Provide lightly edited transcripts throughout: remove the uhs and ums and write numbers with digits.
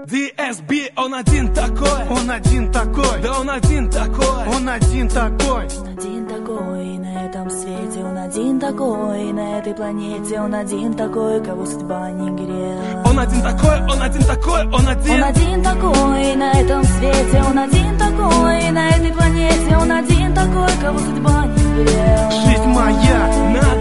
DSB, он один такой. Он один такой. Да он один такой. Он один такой. Он один такой на этом свете, он один такой на этой планете, он один такой, кого судьба не грела. Он один такой, он один такой, он один. Он один такой на этом свете, он один такой на этой планете, он один такой, кого судьба не грела. Жизнь моя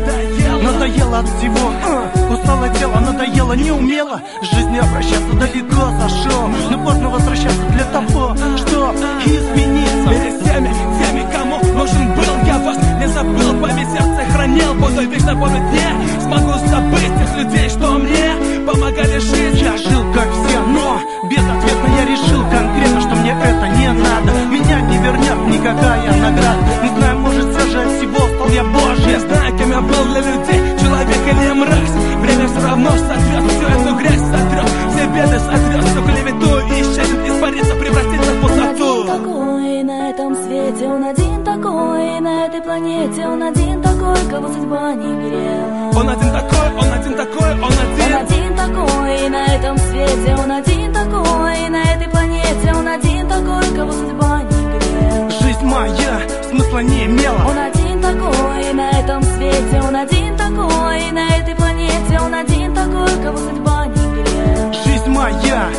надоела от всего, устало тело, надоело, не умела жизни обращаться, далеко зашел, но поздно возвращаться для того, что измениться. Перед теми, кому нужен был, я вас не забыл, память сердце хранил, буду вечно помнить, не смогу забыть тех людей, что мне помогали жить. Я жил как все, но безответно я решил конкретно, что мне это не надо. Меня не вернет никакая награда. Не знаю, может, все же от всего стал я Божий. Я знаю, кем я был для людей, человек или мразь. Время все равно сотрет всю эту грязь, сотрет все беды, сотрет всю клевету и исчезнет, испарится, превратится в пустоту. Он один такой на этом свете, он один такой на этой планете, он один такой, кого судьба не грела. Он один такой, он один такой, он один. Он один такой на этом свете, он один такой на этой планете, он один такой, кого судьба не грела. Жизнь моя смысла не имела. Он один такой на этом свете, он один такой на этой планете, он один такой, кого судьба не грела. Жизнь моя.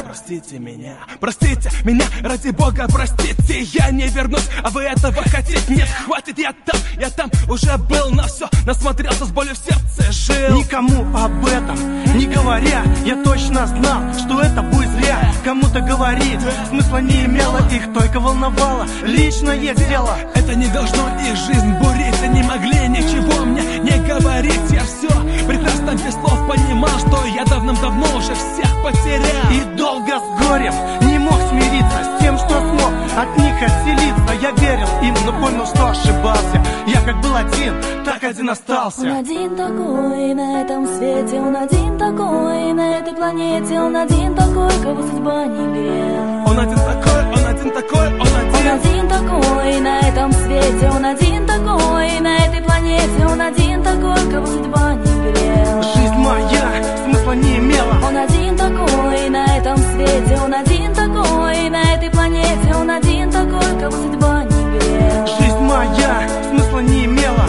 Простите меня, ради Бога, простите, я не вернусь, а вы этого хотите? Нет, хватит, я там уже был, на все насмотрелся, с болью в сердце жил. Никому об этом не говоря, я точно знал, что это будет зря. Кому-то говорить смысла не имело, их только волновало личное дело. Это не должно их жизнь бурить, они могли ничего мне не говорить. Я все прекрасно без слов понимал, что я давным-давно уже всех потерял. И долго с горем не мог смириться с тем, что смог от них отселиться. Я верил им, но понял, что ошибался. Я как был один, так один остался. Он один такой на этом свете, он один такой на этой планете, он один такой, кого судьба не грела. Он один такой, он один такой, он один. Он один такой на этом свете, он один такой на этой планете, он один такой, кого судьба не грела. Жизнь моя смысла не имела. Он один такой на этом свете, он один такой на этой планете, он один такой, кого судьба не грела. Жизнь моя смысла не имела.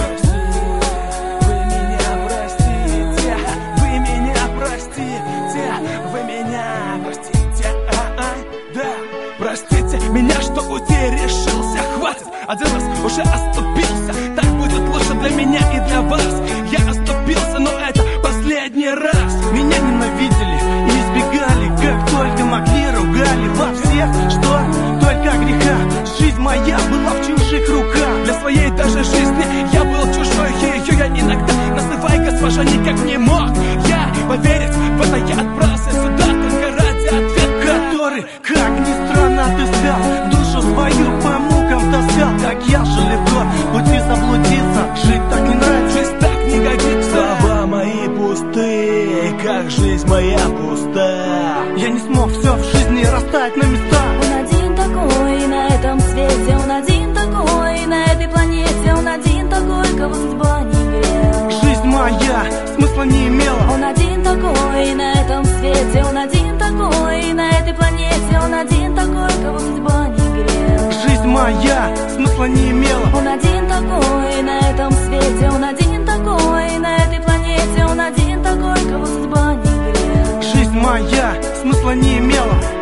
Вы меня простите, вы меня простите, вы меня простите, да, простите меня, что уйти решился, хватит, один раз уже оступился, так будет лучше для меня и для вас. Я оступился, но это последний раз. Меня ненавидели и избегали, как только могли, ругали во всех, что только греха. Жизнь моя была в чужих руках. Для своей даже жизни я был чужой, ее я иногда, называй госпожа, никак не мог я поверить в это, я отправился сюда только ради ответа, который, как ни странно, отыскал, душу свою по мукам таскал. Как я же легко пути заблудиться, жить так не нравится, жизнь так не годится. Слова мои пустые, как жизнь моя пуста. Я не смог все в жизни расставить на места. Он один такой на этом свете, он один такой на этой планете, он один такой, кого судьба не грела. Жизнь моя смысла не имела. Он один такой на этом свете, он один такой на этой планете, он один такой, кого судьба не грела. Жизнь моя смысла не имела. Он один такой на этом свете, он один такой на этой планете, он один такой, кого судьба не грела. Жизнь моя смысла не имела.